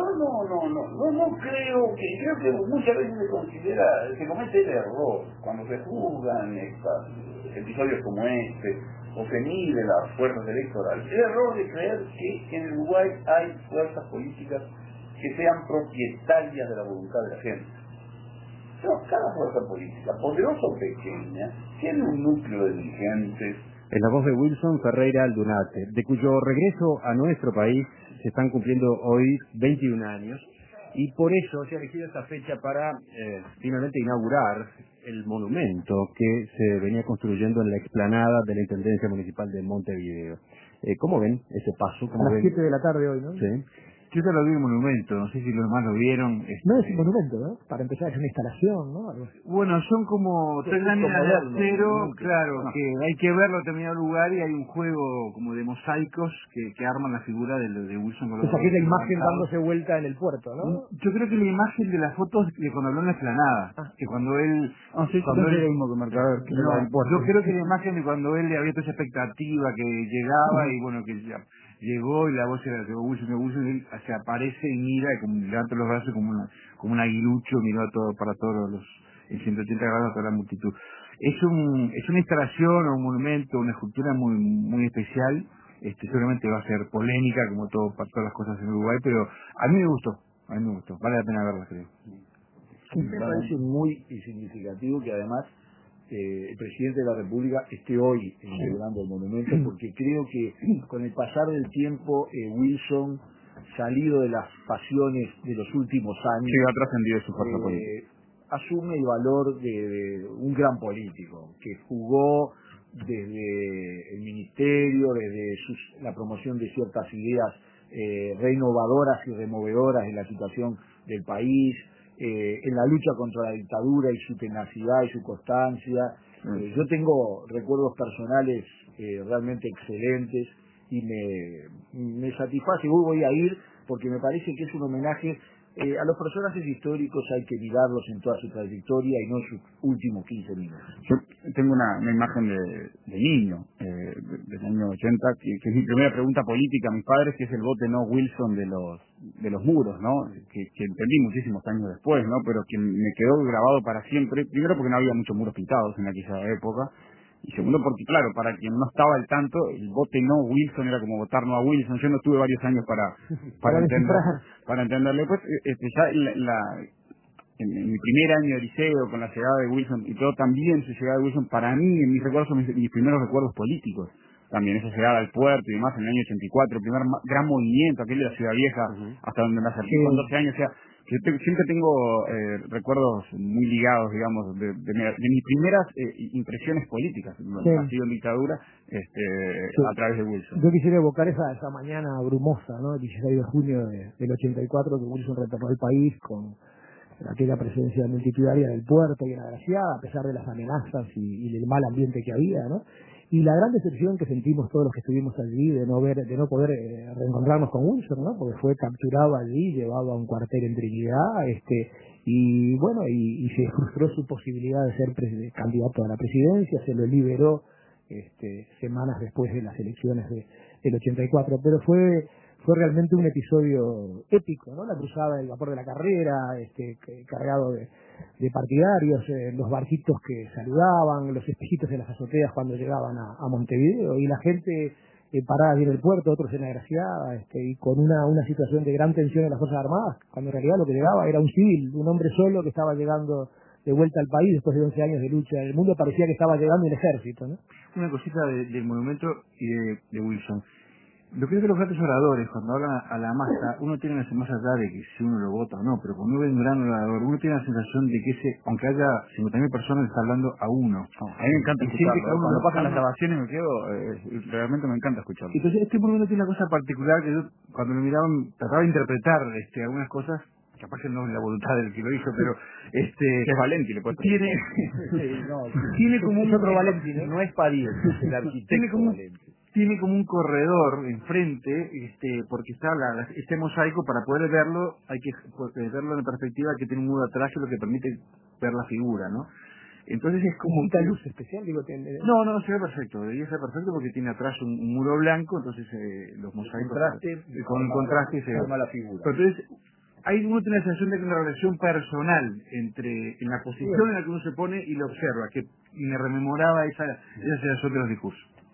No creo que muchas veces se comete el error cuando se juzgan episodios como este, o se mide las fuerzas electorales, el error de creer que en Uruguay hay fuerzas políticas que sean propietarias de la voluntad de la gente. No, cada fuerza política, poderosa o pequeña, tiene un núcleo de dirigentes. En la voz de Wilson Ferreira Aldunate, de cuyo regreso a nuestro país se están cumpliendo hoy 21 años, y por eso se ha elegido esta fecha para finalmente inaugurar el monumento que se venía construyendo en la explanada de la Intendencia Municipal de Montevideo. ¿Cómo ven ese paso? A las 7 de la tarde hoy, ¿no? Sí. Yo te lo vi en monumento, no sé si los demás lo vieron. No es un monumento, ¿no? Para empezar es una instalación, ¿no? Bueno, son como tres láminas de acero, claro, que hay que verlo en determinado lugar y hay un juego como de mosaicos que arman la figura de Wilson Colón. Esa que es la imagen dándose vuelta en el puerto, ¿no? Yo creo que la imagen de las fotos de cuando habló en la explanada, que cuando él... cuando él era el mismo que Mercader, que no, yo creo que la imagen de cuando él le había toda esa expectativa, que llegaba y bueno, que ya llegó y la voz era de Wilson, y él se aparece y mira y como levanta los brazos como un aguilucho, miró para todos los en 180 grados a toda la multitud. Es una instalación o un monumento, una escultura muy especial. Seguramente va a ser polémica como todas las cosas en Uruguay, pero a mí me gustó, vale la pena verla, creo. Me parece muy significativo que además el presidente de la República esté hoy celebrando el monumento, porque creo que con el pasar del tiempo Wilson, salido de las pasiones de los últimos años, ha trascendido su fuerza política, asume el valor de un gran político que jugó desde el ministerio, desde la promoción de ciertas ideas renovadoras y removedoras de la situación del país, en la lucha contra la dictadura y su tenacidad y su constancia. Yo tengo recuerdos personales realmente excelentes y me satisface. Voy a ir porque me parece que es un homenaje a los personajes históricos. Hay que mirarlos en toda su trayectoria y no en sus últimos 15 minutos. Yo tengo una imagen de niño, del año 80, que es mi primera pregunta política a mis padres, que es el bote no Wilson de los muros, ¿no? Que entendí muchísimos años después, ¿no? Pero que me quedó grabado para siempre. Primero porque no había muchos muros pintados en aquella época. Y segundo porque, claro, para quien no estaba al tanto, el vote no Wilson era como votar no a Wilson. Yo no tuve varios años para entenderlo. Pues ya en mi primer año de liceo, con la llegada de Wilson y todo, también su llegada de Wilson, para mí, en mis recuerdos, son mis primeros recuerdos políticos. También esa llegada al puerto y demás en el año 84, el primer gran movimiento, aquel de la Ciudad Vieja, hasta donde me acerqué con 12 años. O sea, siempre tengo recuerdos muy ligados, digamos, de mis primeras impresiones políticas, nacido en dictadura, a través de Wilson. Yo quisiera evocar esa mañana brumosa, ¿no? El 16 de junio del 84, que Wilson retornó al país con aquella presencia multitudinaria del puerto bien agraciada, a pesar de las amenazas y del mal ambiente que había, ¿no? Y la gran decepción que sentimos todos los que estuvimos allí de no poder reencontrarnos con Wilson, ¿no? Porque fue capturado allí, llevado a un cuartel en Trinidad, y bueno, y se frustró su posibilidad de ser candidato a la presidencia, se lo liberó semanas después de las elecciones del 84, pero fue realmente un episodio épico, ¿no? La cruzada del vapor de la carrera, cargado de partidarios, los barquitos que saludaban, los espejitos de las azoteas cuando llegaban a Montevideo, y la gente parada allí en el puerto, otros en la Graciada, y con una situación de gran tensión en las Fuerzas Armadas, cuando en realidad lo que llegaba era un civil, un hombre solo que estaba llegando de vuelta al país después de 11 años de lucha. El mundo parecía que estaba llegando el ejército, ¿no? Una cosita del monumento y de Wilson. Yo creo que los grandes oradores, cuando hablan a la masa, uno tiene la más allá de que si uno lo vota o no, pero cuando uno ve un gran orador, uno tiene la sensación de que aunque haya 50.000 personas, está hablando a uno. A mí me encanta escucharlo. Cuando pasan las grabaciones me quedo, realmente me encanta escucharlo. Entonces, este monumento tiene una cosa particular que yo, cuando lo miraba, trataba de interpretar algunas cosas, capaz que no es la voluntad del que lo hizo, pero es Valenti, le puedes tiene como un otro Valenti, no es París, es el arquitecto Valenti. Tiene como un corredor enfrente, porque está este mosaico. Para poder verlo hay que verlo en perspectiva, que tiene un muro atrás, que es lo que permite ver la figura, ¿no? Entonces es como ¿Necesita luz especial? No, se ve perfecto, debería ser perfecto porque tiene atrás un muro blanco, entonces los mosaicos con contraste se arma la figura. Pero entonces uno tiene la sensación de que hay una relación personal en la posición en la que uno se pone y lo observa, que me rememoraba esa sensación de los discursos.